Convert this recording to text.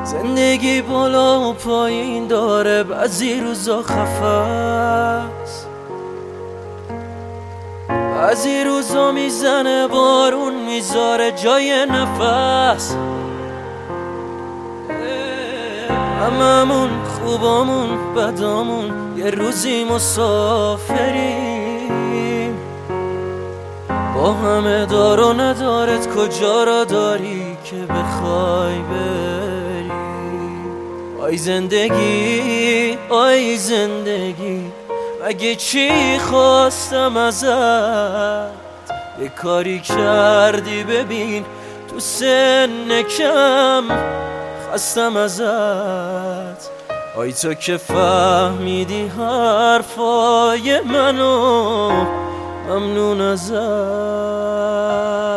زندگی بالا و پایین داره، بعضی روزا خفست، بعضی روزا میزنه بارون میذاره جای نفس. هممون خوبامون بدامون یه روزی مسافریم، با همه دار و ندارت کجا را داری که بخوای بری. آی زندگی آی زندگی، مگه چی خواستم ازت؟ یه کاری کردی ببین تو سن کم خستم ازت. آی تو که فهمیدی حرفای منو، ممنون ازت.